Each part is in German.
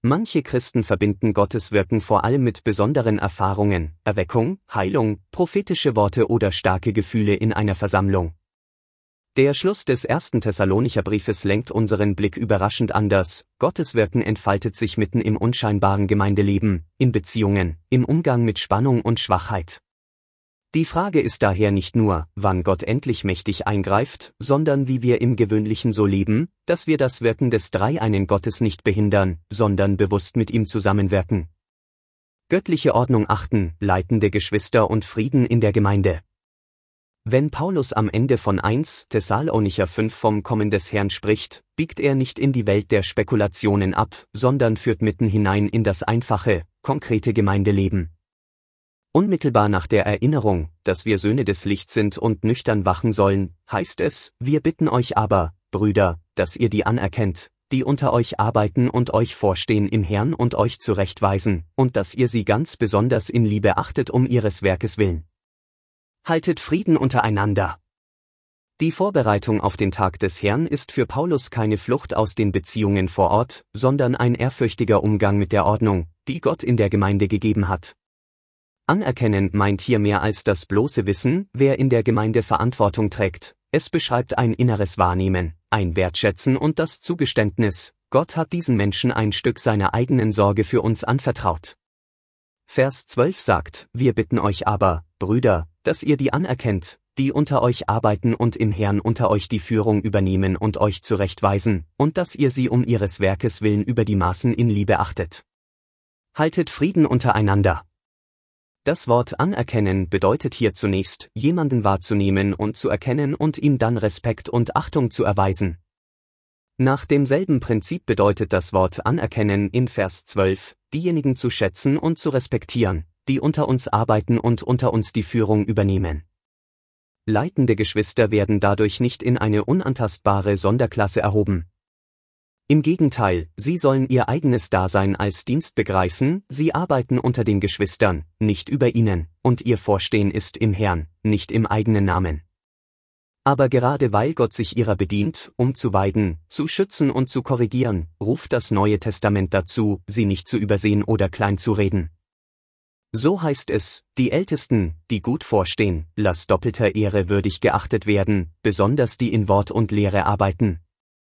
Manche Christen verbinden Gottes Wirken vor allem mit besonderen Erfahrungen, Erweckung, Heilung, prophetische Worte oder starke Gefühle in einer Versammlung. Der Schluss des 1. Thessalonicher Briefes lenkt unseren Blick überraschend anders. Gottes Wirken entfaltet sich mitten im unscheinbaren Gemeindeleben, in Beziehungen, im Umgang mit Spannung und Schwachheit. Die Frage ist daher nicht nur, wann Gott endlich mächtig eingreift, sondern wie wir im Gewöhnlichen so leben, dass wir das Wirken des dreieinen Gottes nicht behindern, sondern bewusst mit ihm zusammenwirken. Göttliche Ordnung achten, leitende Geschwister und Frieden in der Gemeinde. Wenn Paulus am Ende von 1 Thessalonicher 5 vom Kommen des Herrn spricht, biegt er nicht in die Welt der Spekulationen ab, sondern führt mitten hinein in das einfache, konkrete Gemeindeleben. Unmittelbar nach der Erinnerung, dass wir Söhne des Lichts sind und nüchtern wachen sollen, heißt es: Wir bitten euch aber, Brüder, dass ihr die anerkennt, die unter euch arbeiten und euch vorstehen im Herrn und euch zurechtweisen, und dass ihr sie ganz besonders in Liebe achtet um ihres Werkes willen. Haltet Frieden untereinander. Die Vorbereitung auf den Tag des Herrn ist für Paulus keine Flucht aus den Beziehungen vor Ort, sondern ein ehrfürchtiger Umgang mit der Ordnung, die Gott in der Gemeinde gegeben hat. Anerkennen meint hier mehr als das bloße Wissen, wer in der Gemeinde Verantwortung trägt. Es beschreibt ein inneres Wahrnehmen, ein Wertschätzen und das Zugeständnis: Gott hat diesen Menschen ein Stück seiner eigenen Sorge für uns anvertraut. Vers 12 sagt: Wir bitten euch aber, Brüder, dass ihr die anerkennt, die unter euch arbeiten und im Herrn unter euch die Führung übernehmen und euch zurechtweisen, und dass ihr sie um ihres Werkes willen über die Maßen in Liebe achtet. Haltet Frieden untereinander. Das Wort anerkennen bedeutet hier zunächst, jemanden wahrzunehmen und zu erkennen und ihm dann Respekt und Achtung zu erweisen. Nach demselben Prinzip bedeutet das Wort anerkennen in Vers 12, diejenigen zu schätzen und zu respektieren, die unter uns arbeiten und unter uns die Führung übernehmen. Leitende Geschwister werden dadurch nicht in eine unantastbare Sonderklasse erhoben. Im Gegenteil, sie sollen ihr eigenes Dasein als Dienst begreifen, sie arbeiten unter den Geschwistern, nicht über ihnen, und ihr Vorstehen ist im Herrn, nicht im eigenen Namen. Aber gerade weil Gott sich ihrer bedient, um zu weiden, zu schützen und zu korrigieren, ruft das Neue Testament dazu, sie nicht zu übersehen oder klein zu reden. So heißt es: Die Ältesten, die gut vorstehen, lass doppelter Ehre würdig geachtet werden, besonders die in Wort und Lehre arbeiten.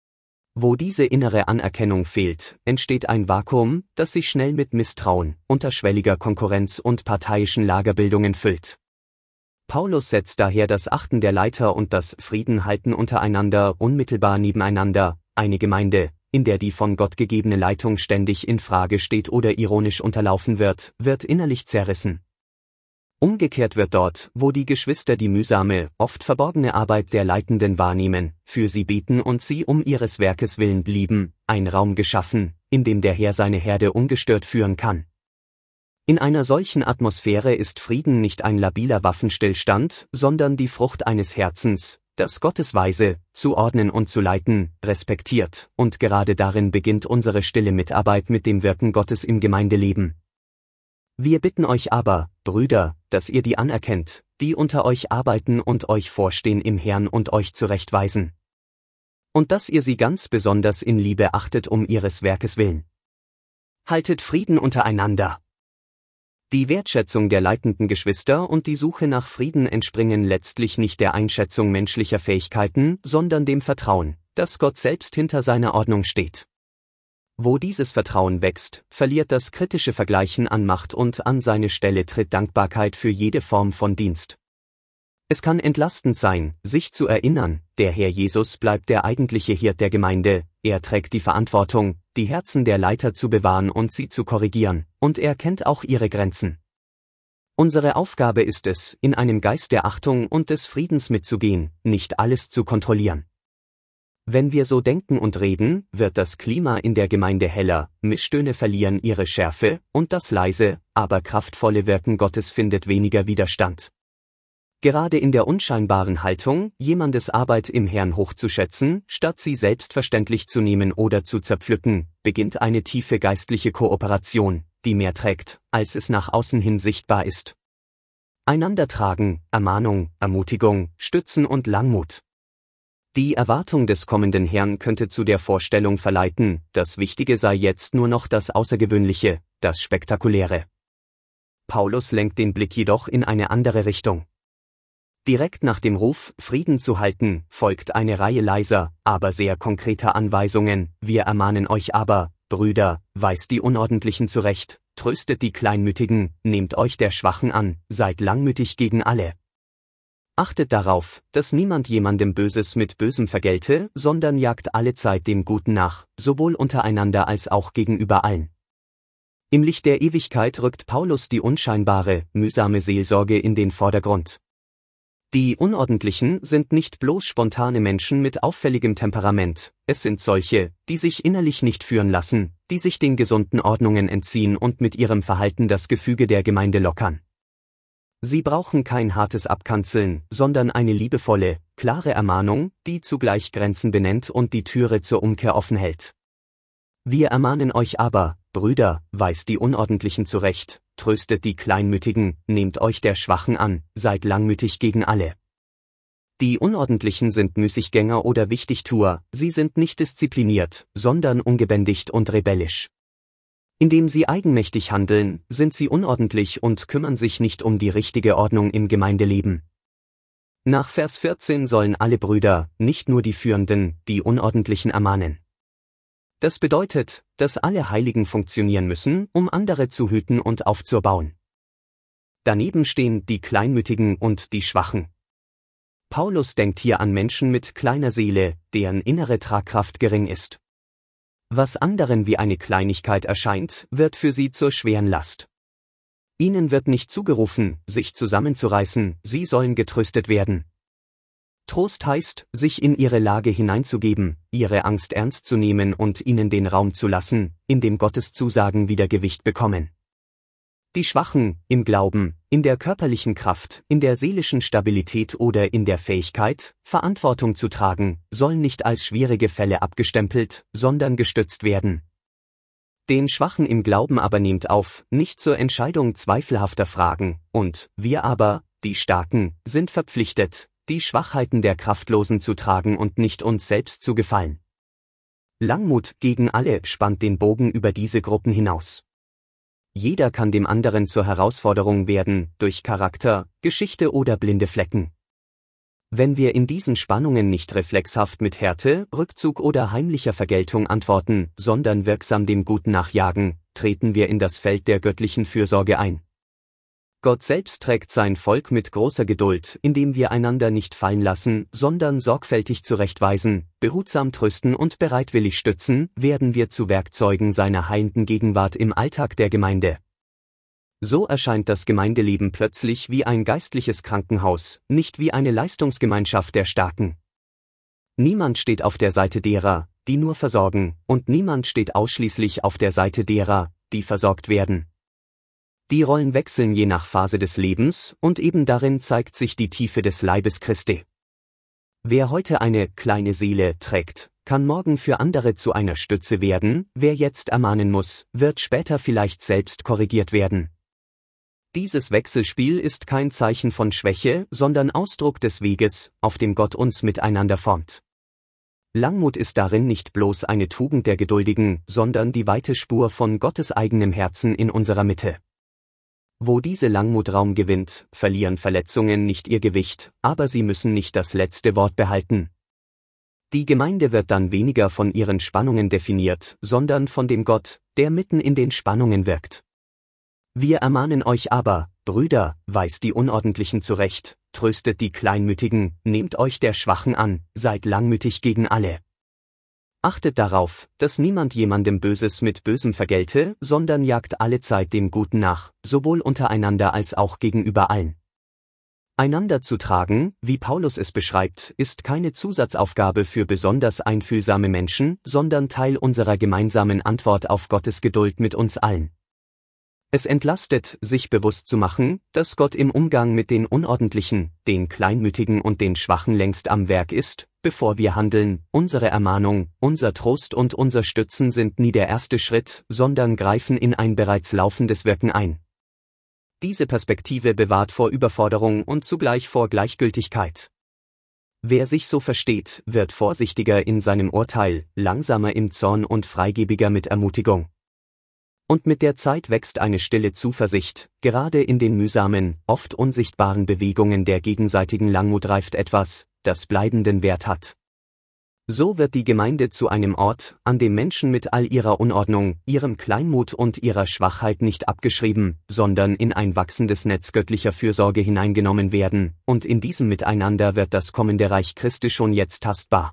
Wo diese innere Anerkennung fehlt, entsteht ein Vakuum, das sich schnell mit Misstrauen, unterschwelliger Konkurrenz und parteiischen Lagerbildungen füllt. Paulus setzt daher das Achten der Leiter und das Friedenhalten untereinander unmittelbar nebeneinander. Eine Gemeinde, in der die von Gott gegebene Leitung ständig in Frage steht oder ironisch unterlaufen wird, wird innerlich zerrissen. Umgekehrt wird dort, wo die Geschwister die mühsame, oft verborgene Arbeit der Leitenden wahrnehmen, für sie beten und sie um ihres Werkes willen lieben, ein Raum geschaffen, in dem der Herr seine Herde ungestört führen kann. In einer solchen Atmosphäre ist Frieden nicht ein labiler Waffenstillstand, sondern die Frucht eines Herzens, das Gottes Weise, zu ordnen und zu leiten, respektiert, und gerade darin beginnt unsere stille Mitarbeit mit dem Wirken Gottes im Gemeindeleben. Wir bitten euch aber, Brüder, dass ihr die anerkennt, die unter euch arbeiten und euch vorstehen im Herrn und euch zurechtweisen. Und dass ihr sie ganz besonders in Liebe achtet um ihres Werkes willen. Haltet Frieden untereinander. Die Wertschätzung der leitenden Geschwister und die Suche nach Frieden entspringen letztlich nicht der Einschätzung menschlicher Fähigkeiten, sondern dem Vertrauen, dass Gott selbst hinter seiner Ordnung steht. Wo dieses Vertrauen wächst, verliert das kritische Vergleichen an Macht und an seine Stelle tritt Dankbarkeit für jede Form von Dienst. Es kann entlastend sein, sich zu erinnern, der Herr Jesus bleibt der eigentliche Hirt der Gemeinde, er trägt die Verantwortung, die Herzen der Leiter zu bewahren und sie zu korrigieren, und er kennt auch ihre Grenzen. Unsere Aufgabe ist es, in einem Geist der Achtung und des Friedens mitzugehen, nicht alles zu kontrollieren. Wenn wir so denken und reden, wird das Klima in der Gemeinde heller, Misstöne verlieren ihre Schärfe, und das leise, aber kraftvolle Wirken Gottes findet weniger Widerstand. Gerade in der unscheinbaren Haltung, jemandes Arbeit im Herrn hochzuschätzen, statt sie selbstverständlich zu nehmen oder zu zerpflücken, beginnt eine tiefe geistliche Kooperation, die mehr trägt, als es nach außen hin sichtbar ist. Einander tragen, Ermahnung, Ermutigung, Stützen und Langmut. Die Erwartung des kommenden Herrn könnte zu der Vorstellung verleiten, das Wichtige sei jetzt nur noch das Außergewöhnliche, das Spektakuläre. Paulus lenkt den Blick jedoch in eine andere Richtung. Direkt nach dem Ruf, Frieden zu halten, folgt eine Reihe leiser, aber sehr konkreter Anweisungen. Wir ermahnen euch aber, Brüder, weist die Unordentlichen zurecht, tröstet die Kleinmütigen, nehmt euch der Schwachen an, seid langmütig gegen alle. Achtet darauf, dass niemand jemandem Böses mit Bösem vergelte, sondern jagt allezeit dem Guten nach, sowohl untereinander als auch gegenüber allen. Im Licht der Ewigkeit rückt Paulus die unscheinbare, mühsame Seelsorge in den Vordergrund. Die Unordentlichen sind nicht bloß spontane Menschen mit auffälligem Temperament, es sind solche, die sich innerlich nicht führen lassen, die sich den gesunden Ordnungen entziehen und mit ihrem Verhalten das Gefüge der Gemeinde lockern. Sie brauchen kein hartes Abkanzeln, sondern eine liebevolle, klare Ermahnung, die zugleich Grenzen benennt und die Türe zur Umkehr offen hält. Wir ermahnen euch aber, Brüder, weist die Unordentlichen zurecht, tröstet die Kleinmütigen, nehmt euch der Schwachen an, seid langmütig gegen alle. Die Unordentlichen sind Müßiggänger oder Wichtigtuer, sie sind nicht diszipliniert, sondern ungebändigt und rebellisch. Indem sie eigenmächtig handeln, sind sie unordentlich und kümmern sich nicht um die richtige Ordnung im Gemeindeleben. Nach Vers 14 sollen alle Brüder, nicht nur die Führenden, die Unordentlichen ermahnen. Das bedeutet, dass alle Heiligen funktionieren müssen, um andere zu hüten und aufzubauen. Daneben stehen die Kleinmütigen und die Schwachen. Paulus denkt hier an Menschen mit kleiner Seele, deren innere Tragkraft gering ist. Was anderen wie eine Kleinigkeit erscheint, wird für sie zur schweren Last. Ihnen wird nicht zugerufen, sich zusammenzureißen, sie sollen getröstet werden. Trost heißt, sich in ihre Lage hineinzugeben, ihre Angst ernst zu nehmen und ihnen den Raum zu lassen, in dem Gottes Zusagen wieder Gewicht bekommen. Die Schwachen, im Glauben, in der körperlichen Kraft, in der seelischen Stabilität oder in der Fähigkeit, Verantwortung zu tragen, sollen nicht als schwierige Fälle abgestempelt, sondern gestützt werden. Den Schwachen im Glauben aber nehmt auf, nicht zur Entscheidung zweifelhafter Fragen, und wir aber, die Starken, sind verpflichtet, die Schwachheiten der Kraftlosen zu tragen und nicht uns selbst zu gefallen. Langmut gegen alle spannt den Bogen über diese Gruppen hinaus. Jeder kann dem anderen zur Herausforderung werden, durch Charakter, Geschichte oder blinde Flecken. Wenn wir in diesen Spannungen nicht reflexhaft mit Härte, Rückzug oder heimlicher Vergeltung antworten, sondern wirksam dem Guten nachjagen, treten wir in das Feld der göttlichen Fürsorge ein. Gott selbst trägt sein Volk mit großer Geduld, indem wir einander nicht fallen lassen, sondern sorgfältig zurechtweisen, behutsam trösten und bereitwillig stützen, werden wir zu Werkzeugen seiner heilenden Gegenwart im Alltag der Gemeinde. So erscheint das Gemeindeleben plötzlich wie ein geistliches Krankenhaus, nicht wie eine Leistungsgemeinschaft der Starken. Niemand steht auf der Seite derer, die nur versorgen, und niemand steht ausschließlich auf der Seite derer, die versorgt werden. Die Rollen wechseln je nach Phase des Lebens, und eben darin zeigt sich die Tiefe des Leibes Christi. Wer heute eine kleine Seele trägt, kann morgen für andere zu einer Stütze werden, wer jetzt ermahnen muss, wird später vielleicht selbst korrigiert werden. Dieses Wechselspiel ist kein Zeichen von Schwäche, sondern Ausdruck des Weges, auf dem Gott uns miteinander formt. Langmut ist darin nicht bloß eine Tugend der Geduldigen, sondern die weite Spur von Gottes eigenem Herzen in unserer Mitte. Wo diese Langmut Raum gewinnt, verlieren Verletzungen nicht ihr Gewicht, aber sie müssen nicht das letzte Wort behalten. Die Gemeinde wird dann weniger von ihren Spannungen definiert, sondern von dem Gott, der mitten in den Spannungen wirkt. Wir ermahnen euch aber, Brüder, weist die Unordentlichen zurecht, tröstet die Kleinmütigen, nehmt euch der Schwachen an, seid langmütig gegen alle. Achtet darauf, dass niemand jemandem Böses mit Bösem vergelte, sondern jagt allezeit dem Guten nach, sowohl untereinander als auch gegenüber allen. Einander zu tragen, wie Paulus es beschreibt, ist keine Zusatzaufgabe für besonders einfühlsame Menschen, sondern Teil unserer gemeinsamen Antwort auf Gottes Geduld mit uns allen. Es entlastet, sich bewusst zu machen, dass Gott im Umgang mit den Unordentlichen, den Kleinmütigen und den Schwachen längst am Werk ist, bevor wir handeln. Unsere Ermahnung, unser Trost und unser Stützen sind nie der erste Schritt, sondern greifen in ein bereits laufendes Wirken ein. Diese Perspektive bewahrt vor Überforderung und zugleich vor Gleichgültigkeit. Wer sich so versteht, wird vorsichtiger in seinem Urteil, langsamer im Zorn und freigebiger mit Ermutigung. Und mit der Zeit wächst eine stille Zuversicht, gerade in den mühsamen, oft unsichtbaren Bewegungen der gegenseitigen Langmut reift etwas, das bleibenden Wert hat. So wird die Gemeinde zu einem Ort, an dem Menschen mit all ihrer Unordnung, ihrem Kleinmut und ihrer Schwachheit nicht abgeschrieben, sondern in ein wachsendes Netz göttlicher Fürsorge hineingenommen werden, und in diesem Miteinander wird das kommende Reich Christi schon jetzt tastbar.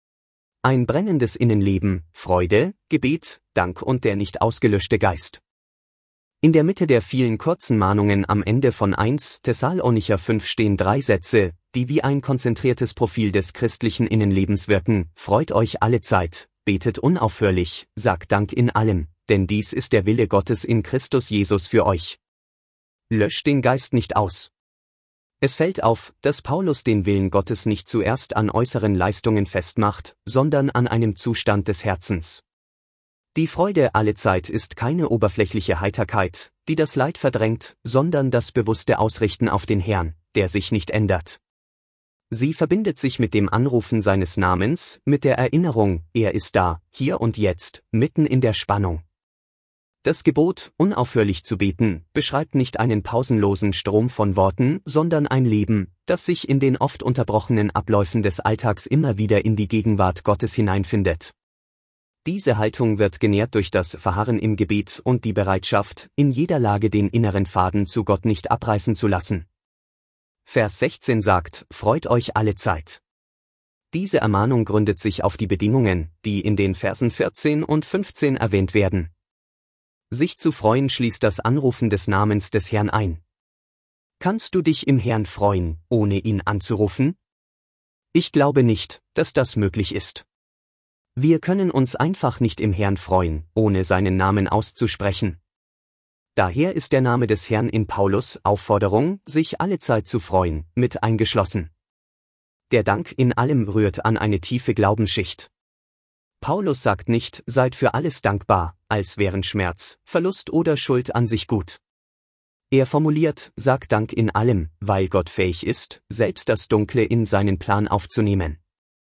Ein brennendes Innenleben, Freude, Gebet, Dank und der nicht ausgelöschte Geist. In der Mitte der vielen kurzen Mahnungen am Ende von 1 Thessalonicher 5 stehen 3 Sätze, die wie ein konzentriertes Profil des christlichen Innenlebens wirken: Freut euch alle Zeit, betet unaufhörlich, sagt Dank in allem, denn dies ist der Wille Gottes in Christus Jesus für euch. Löscht den Geist nicht aus. Es fällt auf, dass Paulus den Willen Gottes nicht zuerst an äußeren Leistungen festmacht, sondern an einem Zustand des Herzens. Die Freude allezeit ist keine oberflächliche Heiterkeit, die das Leid verdrängt, sondern das bewusste Ausrichten auf den Herrn, der sich nicht ändert. Sie verbindet sich mit dem Anrufen seines Namens, mit der Erinnerung, er ist da, hier und jetzt, mitten in der Spannung. Das Gebot, unaufhörlich zu beten, beschreibt nicht einen pausenlosen Strom von Worten, sondern ein Leben, das sich in den oft unterbrochenen Abläufen des Alltags immer wieder in die Gegenwart Gottes hineinfindet. Diese Haltung wird genährt durch das Verharren im Gebet und die Bereitschaft, in jeder Lage den inneren Faden zu Gott nicht abreißen zu lassen. Vers 16 sagt: Freut euch alle Zeit. Diese Ermahnung gründet sich auf die Bedingungen, die in den Versen 14 und 15 erwähnt werden. Sich zu freuen schließt das Anrufen des Namens des Herrn ein. Kannst du dich im Herrn freuen, ohne ihn anzurufen? Ich glaube nicht, dass das möglich ist. Wir können uns einfach nicht im Herrn freuen, ohne seinen Namen auszusprechen. Daher ist der Name des Herrn in Paulus' Aufforderung, sich allezeit zu freuen, mit eingeschlossen. Der Dank in allem rührt an eine tiefe Glaubensschicht. Paulus sagt nicht, seid für alles dankbar, als wären Schmerz, Verlust oder Schuld an sich gut. Er formuliert, sagt Dank in allem, weil Gott fähig ist, selbst das Dunkle in seinen Plan aufzunehmen.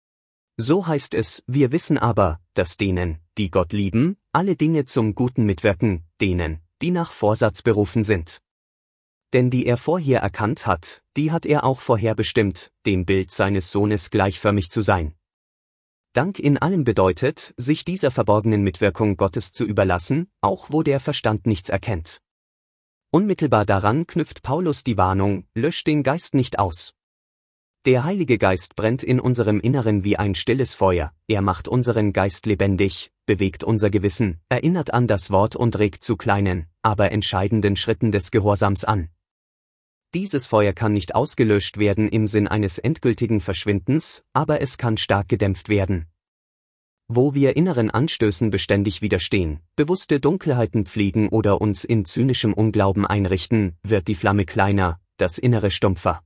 So heißt es: Wir wissen aber, dass denen, die Gott lieben, alle Dinge zum Guten mitwirken, denen, die nach Vorsatz berufen sind. Denn die er vorher erkannt hat, die hat er auch vorherbestimmt, dem Bild seines Sohnes gleichförmig zu sein. Dank in allem bedeutet, sich dieser verborgenen Mitwirkung Gottes zu überlassen, auch wo der Verstand nichts erkennt. Unmittelbar daran knüpft Paulus die Warnung: Löscht den Geist nicht aus. Der Heilige Geist brennt in unserem Inneren wie ein stilles Feuer, er macht unseren Geist lebendig, bewegt unser Gewissen, erinnert an das Wort und regt zu kleinen, aber entscheidenden Schritten des Gehorsams an. Dieses Feuer kann nicht ausgelöscht werden im Sinn eines endgültigen Verschwindens, aber es kann stark gedämpft werden. Wo wir inneren Anstößen beständig widerstehen, bewusste Dunkelheiten pflegen oder uns in zynischem Unglauben einrichten, wird die Flamme kleiner, das Innere stumpfer.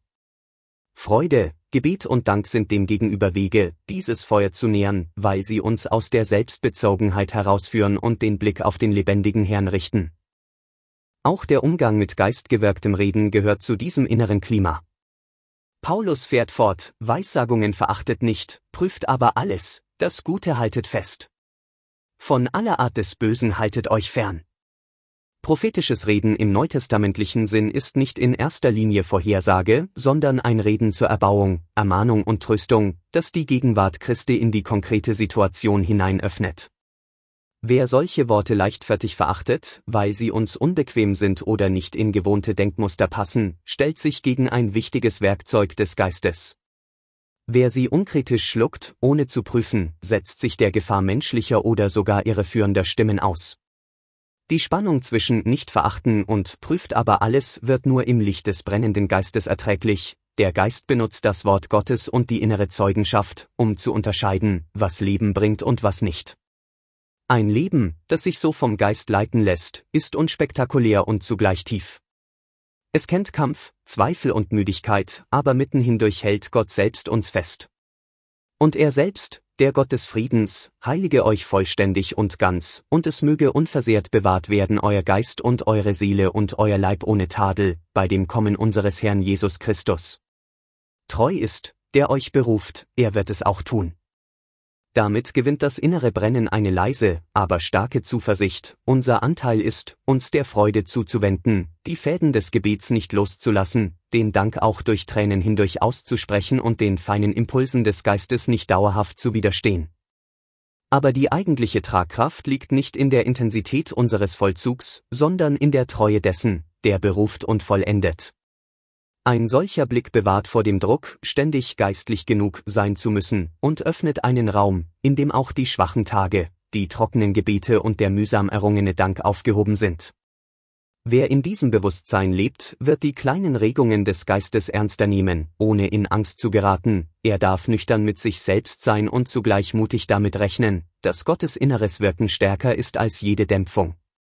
Freude, Gebet und Dank sind demgegenüber Wege, dieses Feuer zu nähern, weil sie uns aus der Selbstbezogenheit herausführen und den Blick auf den lebendigen Herrn richten. Auch der Umgang mit geistgewirktem Reden gehört zu diesem inneren Klima. Paulus fährt fort: Weissagungen verachtet nicht, prüft aber alles, das Gute haltet fest. Von aller Art des Bösen haltet euch fern. Prophetisches Reden im neutestamentlichen Sinn ist nicht in erster Linie Vorhersage, sondern ein Reden zur Erbauung, Ermahnung und Tröstung, das die Gegenwart Christi in die konkrete Situation hinein öffnet. Wer solche Worte leichtfertig verachtet, weil sie uns unbequem sind oder nicht in gewohnte Denkmuster passen, stellt sich gegen ein wichtiges Werkzeug des Geistes. Wer sie unkritisch schluckt, ohne zu prüfen, setzt sich der Gefahr menschlicher oder sogar irreführender Stimmen aus. Die Spannung zwischen nicht verachten und prüft aber alles wird nur im Licht des brennenden Geistes erträglich. Der Geist benutzt das Wort Gottes und die innere Zeugenschaft, um zu unterscheiden, was Leben bringt und was nicht. Ein Leben, das sich so vom Geist leiten lässt, ist unspektakulär und zugleich tief. Es kennt Kampf, Zweifel und Müdigkeit, aber mitten hindurch hält Gott selbst uns fest. Und er selbst, der Gott des Friedens, heilige euch vollständig und ganz, und es möge unversehrt bewahrt werden euer Geist und eure Seele und euer Leib ohne Tadel, bei dem Kommen unseres Herrn Jesus Christus. Treu ist, der euch beruft, er wird es auch tun. Damit gewinnt das innere Brennen eine leise, aber starke Zuversicht. Unser Anteil ist, uns der Freude zuzuwenden, die Fäden des Gebets nicht loszulassen, den Dank auch durch Tränen hindurch auszusprechen und den feinen Impulsen des Geistes nicht dauerhaft zu widerstehen. Aber die eigentliche Tragkraft liegt nicht in der Intensität unseres Vollzugs, sondern in der Treue dessen, der beruft und vollendet. Ein solcher Blick bewahrt vor dem Druck, ständig geistlich genug sein zu müssen, und öffnet einen Raum, in dem auch die schwachen Tage, die trockenen Gebete und der mühsam errungene Dank aufgehoben sind. Wer in diesem Bewusstsein lebt, wird die kleinen Regungen des Geistes ernster nehmen, ohne in Angst zu geraten. Er darf nüchtern mit sich selbst sein und zugleich mutig damit rechnen, dass Gottes inneres Wirken stärker ist als jede Dämpfung.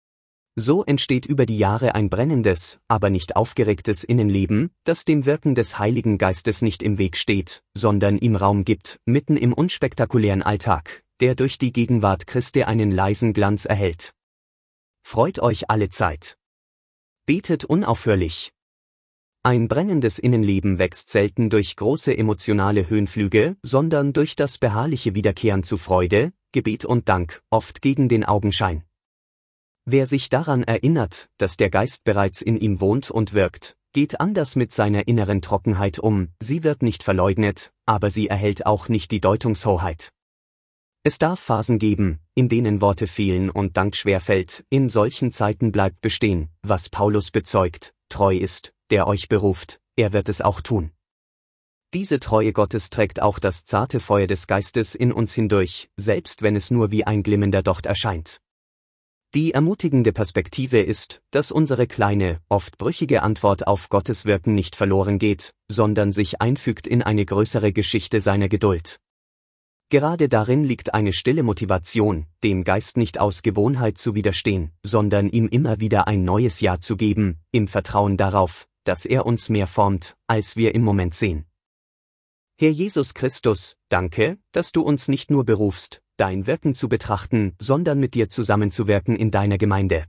So entsteht über die Jahre ein brennendes, aber nicht aufgeregtes Innenleben, das dem Wirken des Heiligen Geistes nicht im Weg steht, sondern ihm Raum gibt, mitten im unspektakulären Alltag, der durch die Gegenwart Christi einen leisen Glanz erhält. Freut euch alle Zeit. Betet unaufhörlich. Ein brennendes Innenleben wächst selten durch große emotionale Höhenflüge, sondern durch das beharrliche Wiederkehren zu Freude, Gebet und Dank, oft gegen den Augenschein. Wer sich daran erinnert, dass der Geist bereits in ihm wohnt und wirkt, geht anders mit seiner inneren Trockenheit um, sie wird nicht verleugnet, aber sie erhält auch nicht die Deutungshoheit. Es darf Phasen geben, in denen Worte fehlen und Dank schwerfällt, in solchen Zeiten bleibt bestehen, was Paulus bezeugt, treu ist, der euch beruft, er wird es auch tun. Diese Treue Gottes trägt auch das zarte Feuer des Geistes in uns hindurch, selbst wenn es nur wie ein glimmender Docht erscheint. Die ermutigende Perspektive ist, dass unsere kleine, oft brüchige Antwort auf Gottes Wirken nicht verloren geht, sondern sich einfügt in eine größere Geschichte seiner Geduld. Gerade darin liegt eine stille Motivation, dem Geist nicht aus Gewohnheit zu widerstehen, sondern ihm immer wieder ein neues Ja zu geben, im Vertrauen darauf, dass er uns mehr formt, als wir im Moment sehen. Herr Jesus Christus, danke, dass du uns nicht nur berufst, dein Wirken zu betrachten, sondern mit dir zusammenzuwirken in deiner Gemeinde.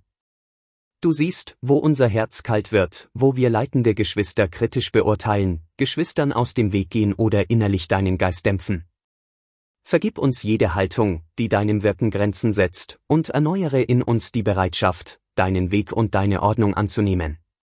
Du siehst, wo unser Herz kalt wird, wo wir leitende Geschwister kritisch beurteilen, Geschwistern aus dem Weg gehen oder innerlich deinen Geist dämpfen. Vergib uns jede Haltung, die deinem Wirken Grenzen setzt, und erneuere in uns die Bereitschaft, deinen Weg und deine Ordnung anzunehmen.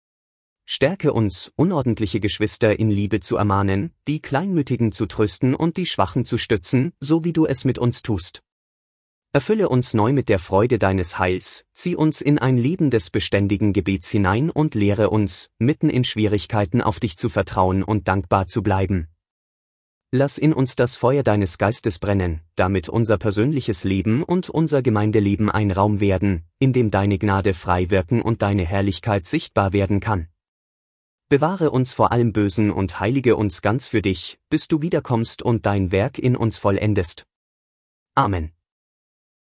Stärke uns, unordentliche Geschwister in Liebe zu ermahnen, die Kleinmütigen zu trösten und die Schwachen zu stützen, so wie du es mit uns tust. Erfülle uns neu mit der Freude deines Heils, zieh uns in ein Leben des beständigen Gebets hinein und lehre uns, mitten in Schwierigkeiten auf dich zu vertrauen und dankbar zu bleiben. Lass in uns das Feuer deines Geistes brennen, damit unser persönliches Leben und unser Gemeindeleben ein Raum werden, in dem deine Gnade frei wirken und deine Herrlichkeit sichtbar werden kann. Bewahre uns vor allem Bösen und heilige uns ganz für dich, bis du wiederkommst und dein Werk in uns vollendest. Amen.